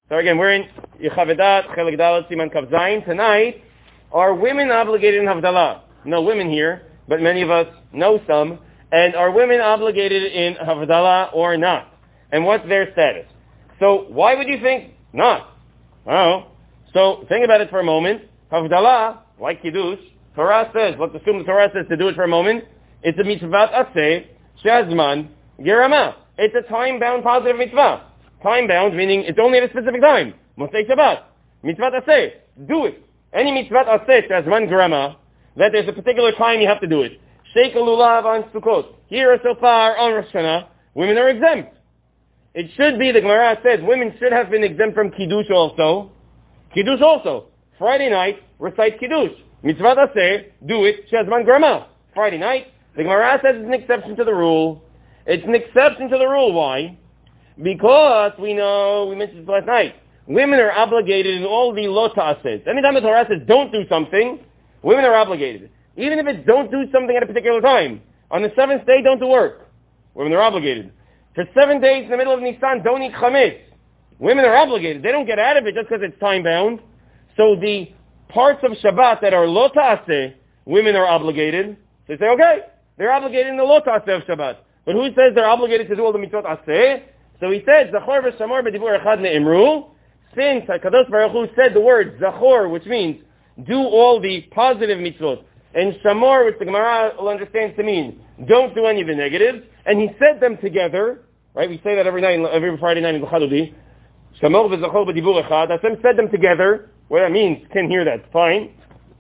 So again, we're in Yechavedat, Chelik Dalet, Siman Kav Zayin. Tonight, are women obligated in Havdalah? No women here, but many of us know some. And are women obligated in Havdalah or not? And what's their status? So why would you think not? Oh. So think about it for a moment. Havdalah, like Kiddush, Torah says, let's assume the Torah says to do it for a moment, it's a mitzvah aseh, shazman, gerama. It's a time-bound positive mitzvah. Time-bound, meaning it's only at a specific time. Mosei Shabbat. Mitzvah aseh. Do it. Any mitzvah aseh, shazman, gerama, that there's a particular time you have to do it. Sheikh Lulav on Sukkot. Here so far on Rosh Hashanah, women are exempt. It should be, the Gemara says, women should have been exempt from Kiddush also. Kiddush also. Friday night, recite Kiddush. Mitzvah aseh, do it, shazman grama. Friday night, the Gemara says it's an exception to the rule. It's an exception to the rule. Why? Because we know, we mentioned this last night, women are obligated in all the lo ta'aseh. Anytime the Torah says don't do something, women are obligated. Even if it's don't do something at a particular time. On the seventh day, don't do work. Women are obligated. For 7 days in the middle of Nisan, don't eat chametz. Women are obligated. They don't get out of it just because it's time-bound. So the parts of Shabbat that are lo ta'aseh, women are obligated. So they say, okay, they're obligated in the lo ta'aseh of Shabbat. But who says they're obligated to do all the mitzvot aseh? So he says, Zachor v'shamor b'dibur echad ne'imru. Since HaKadosh Baruch Hu said the word Zachor, which means do all the positive mitzvot, and Shamor, which the Gemara will understand to mean don't do any of the negatives, and he said them together, right? We say that every Friday night in the Chadudi. Shamor v'Zachor b'dibur echad. Hashem said them together. What that means, can hear that, fine.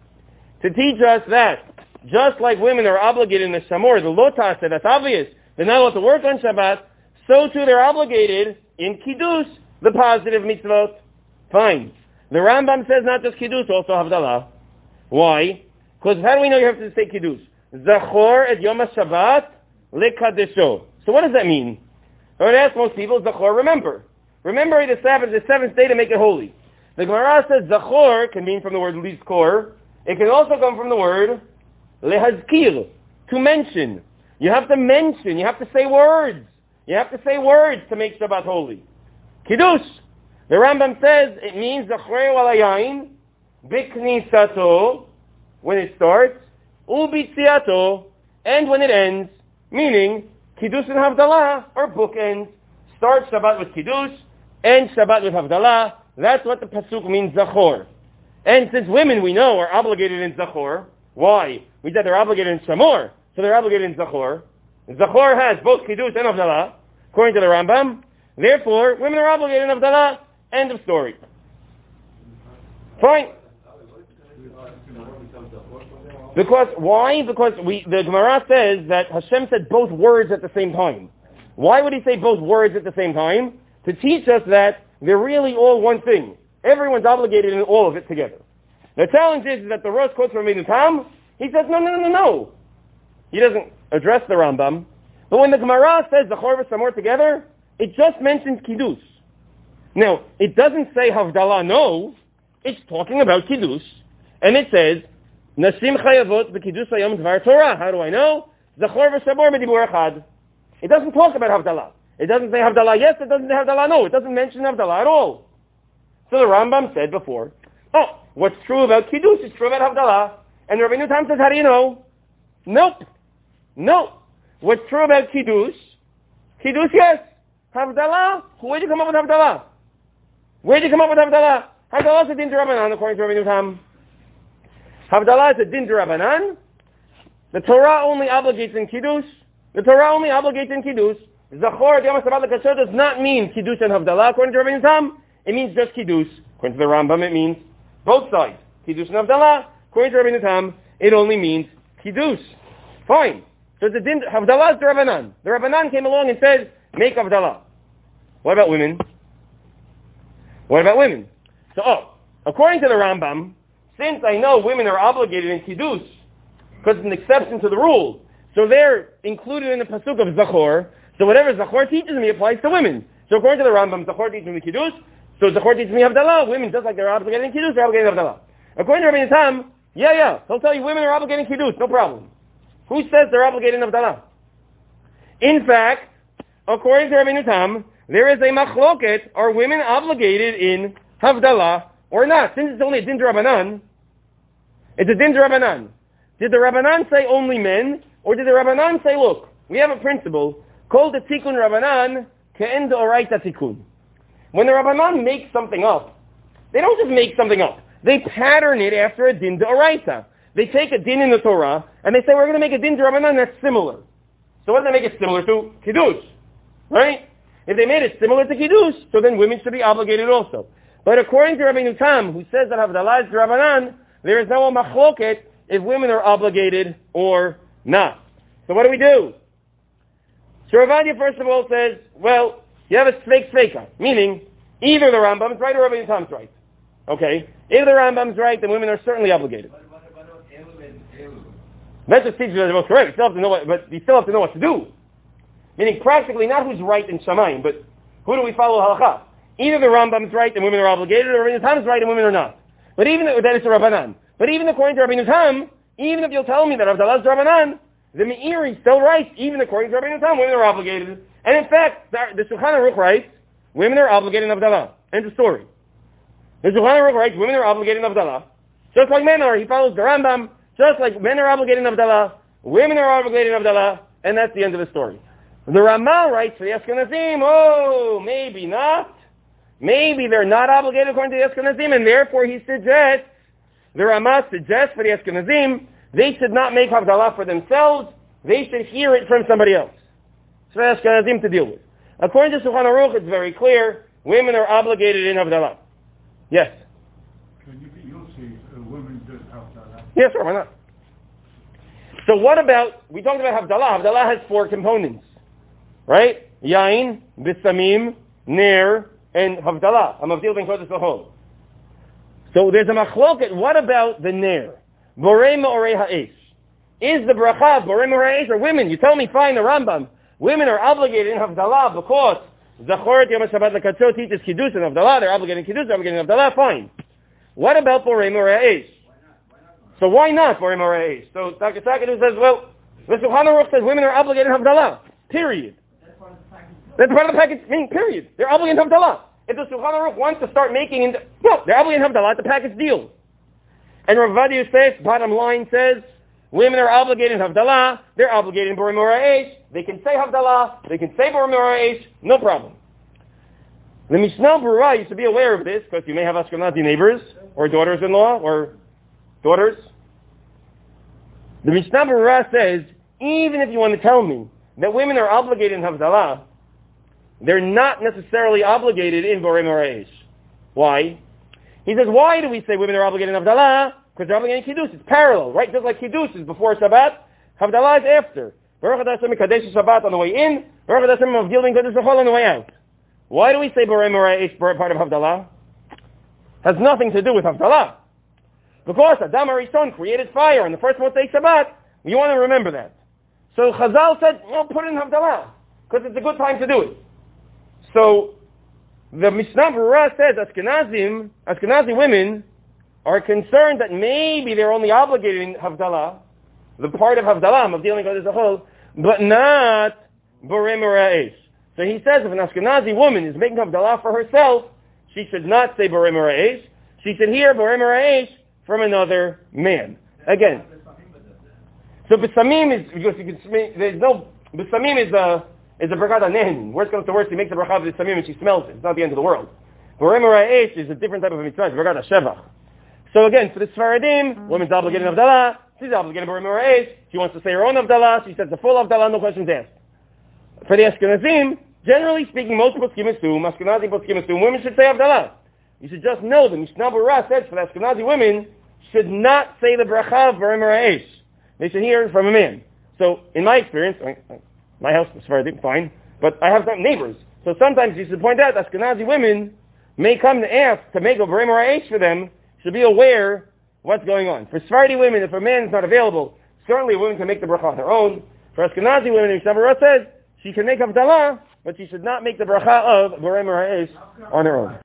To teach us that, just like women are obligated in the Shamor, the lo ta'aseh, that's obvious, they're not allowed to work on Shabbat, so too they're obligated in Kiddush, the positive mitzvot. Fine. The Rambam says not just Kiddush, also Havdalah. Why? Because how do we know you have to say Kiddush? Zachor et Yom HaShabbat lekadesho. So what does that mean? I would ask most people, Zachor, remember. Remember the Sabbath, the seventh day to make it holy. The Gemara says Zachor can mean from the word lizkor. It can also come from the word lehazkir, to mention. You have to mention, you have to say words. You have to say words to make Shabbat holy. Kiddush. The Rambam says it means Zachreu al hayayin biknisato, when it starts, ubitziato, and when it ends, meaning Kiddush and Havdalah are bookends. Start Shabbat with Kiddush, end Shabbat with Havdalah. That's what the pasuk means, Zachor. And since women, we know, are obligated in Zachor, why? We said they're obligated in Shamor, so they're obligated in Zachor. Zachor has both Kiddush and Havdalah, according to the Rambam. Therefore, women are obligated in Havdalah. End of story. Fine. Because, why? Because the Gemara says that Hashem said both words at the same time. Why would he say both words at the same time? To teach us that they're really all one thing. Everyone's obligated in all of it together. The challenge is that the Rosh quotes from Ibn Tam. He says, no. He doesn't address the Rambam. But when the Gemara says the Zachor v'Shamor together, it just mentions Kiddush. Now, it doesn't say Havdalah, no. It's talking about Kiddush. And it says, Nashim chayavot b'Kiddush hayom dvar Torah. How do I know? Zachor v'Shamor b'dibur echad. It doesn't talk about Havdalah. It doesn't say Havdalah yes, it doesn't say Havdalah no. It doesn't mention Havdalah at all. So the Rambam said before, what's true about Kiddush is true about Havdalah. And Rabbeinu Tam says, how do you know? Nope. What's true about Kiddush? Kiddush, yes. Havdalah? Where'd you come up with Havdalah? Havdalah is a din d'Rabbanan, according to Rabbeinu Tam. Havdalah is a din d'Rabbanan. The Torah only obligates in Kiddush. Zachor Yom HaShabbat L'Kasher does not mean Kiddush and Havdalah, according to Rabbeinu Tam. It means just Kiddush. According to the Rambam, it means both sides. Kiddush and Havdalah. According to Rabbeinu Tam, it only means Kiddush. Fine. So the din, Havdalah is the Rabbanan. The Rabbanan came along and said, make Havdalah. What about women? So, according to the Rambam, since I know women are obligated in Kiddush, because it's an exception to the rule, so they're included in the pasuk of Zachor, so whatever Zachor teaches me applies to women. So according to the Rambam, Zachor teaches me Kiddush, so Zachor teaches me Havdalah. Women, just like they're obligated in Kiddush, they're obligated in Havdalah. According to Rabbeinu Tam, he'll tell you women are obligated in Kiddush, no problem. Who says they're obligated in Havdalah? In fact, according to Rabbeinu Tam, there is a machloket. Are women obligated in Havdalah or not? Since it's only a din d'Rabbanan, it's a din d'Rabbanan. Did the Rabbanan say only men, or did the Rabbanan say, look, we have a principle called the Tikkun Rabbanan Ke'en D'Oraita Tikkun. When the Rabbanan make something up, they don't just make something up. They pattern it after a din D'Oraita. They take a din in the Torah, and they say, we're going to make a din D'Rabbanan that's similar. So what do they make it similar to? Kiddush. Right? If they made it similar to Kiddush, so then women should be obligated also. But according to Rabbeinu Tam, who says that Havdalah is D'Rabbanan, there is no machloket if women are obligated or not. So what do? So Ravadia first of all says, well, you have a sveika, meaning either the Rambam's right or Rabbeinu Tam's right. Okay? If the Rambam's right, then women are certainly obligated. That just teaches you that they're both correct. You still have to know but you still have to know what to do. Meaning practically not who's right in Shamayim, but who do we follow halakha? Either the Rambam's right and women are obligated, or Rabbeinu Tam's right and women are not. But even that is a Rabbanan. But even according to Rabbeinu Tam, even if you'll tell me that Havdalah is Rabbanan, the Meiri is still right. Even according to Rabbeinu Tam, women are obligated. And in fact, the Shulchan Aruch writes, women are obligated in Havdalah. End of story. The Shulchan Aruch writes, women are obligated in Havdalah. Just like men are. He follows the Rambam. Just like men are obligated in Havdalah, women are obligated in Havdalah, and that's the end of the story. The Ramal writes for the Ashkenazim, oh, maybe not. Maybe they're not obligated according to the Ashkenazim, and therefore he suggests, the Ramah suggests for the Ashkenazim, they should not make Havdalah for themselves, they should hear it from somebody else. It's for the Ashkenazim to deal with. According to Shulchan Aruch, it's very clear, women are obligated in Havdalah. Yes? You'll see women do Havdalah. Yes, sir, why not? So what about, we talked about Havdalah. Havdalah has 4 components. Right? Yain, Bisamim, Ner, and Havdalah. Hamavdil ben Kodesh L'Chol. So there's a machloket. What about the Ner? Borei Me'orei Ha'esh. Is the bracha Borei Me'orei Ha'esh or women? You tell me, fine, the Rambam. Women are obligated in Havdalah because Zachoret Yom HaShabbat L'Katzot teaches Kiddush and Havdalah. They're obligated in Kiddush, they're obligated in Havdalah. Fine. What about Borei Me'orei Ha'esh? So why not Borei Me'orei Ha'esh? So Takasakadu says, well, the Shulchan Aruch says women are obligated in Havdalah. Period. That's part of the package, period. They're obligated in Havdalah. If the Shulchan Aruch wants to start making, they're obligated in Havdalah, it's a package deal. And Rav Vadia says, bottom line says, women are obligated in Havdalah, they're obligated in Borei Me'orei Ha'esh, they can say Havdalah, they can say Borei Me'orei Ha'esh, no problem. The Mishnah Berurah, you should be aware of this, because you may have Ashkenazi neighbors, or daughters-in-law, or daughters. The Mishnah Berurah says, even if you want to tell me that women are obligated in Havdalah, they're not necessarily obligated in Borei Me'orei Ha'esh. Why? He says, why do we say women are obligated in Havdalah? Because they're obligated in Kiddush. It's parallel, right? Just like Kiddush is before Shabbat, Havdalah is after. Baruch Hashem Mekadesh Shabbat on the way in, Baruch Hashem Mavdil ben Kodesh L'Chol on the way out. Why do we say Borei Me'orei Ha'esh part of Havdalah? Has nothing to do with Havdalah. Because Adam Arishon created fire on the first Motzei Shabbat, you want to remember that. So Chazal said, put it in Havdalah, because it's a good time to do it. So the Mishnah Berurah says Ashkenazi women are concerned that maybe they're only obligated in Havdalah, the part of Havdalah, of dealing with as a whole, but not Borei Me'orei Ha'esh. So he says if an Ashkenazi woman is making Havdalah for herself, she should not say Borei Me'orei Ha'esh. She should hear Borei Me'orei Ha'esh from another man. Again. So B'samim is, because there's no, B'samim is a bracha d'nehen. Worst comes to worst, he makes a bracha b'samim and she smells it. It's not the end of the world. Borei Me'orei Ha'esh is a different type of mitzvah. It's bracha d'shevach. So again, for the Sfaradim, women's obligated in Havdalah. She's obligated in Borei Me'orei Ha'esh. She wants to say her own Havdalah. She says the full Havdalah, no questions asked. For the Ashkenazim, generally speaking, most poskim assume, Ashkenazi poskim assume, women should say Havdalah. You should just know the Mishnah Berurah says for the Ashkenazi women should not say the bracha of Borei Me'orei Ha'esh. They should hear it from a man. So, in my experience, my house is Sephardic, fine, but I have some neighbors. So sometimes you should point out that Ashkenazi women may come to ask to make a Borei Me'orei Ha'esh for them, should be aware what's going on. For Sephardi women, if a man is not available, certainly a woman can make the bracha on her own. For Ashkenazi women, Mishnah Berurah says, she can make Havdalah, but she should not make the bracha of Borei Me'orei Ha'esh on her own.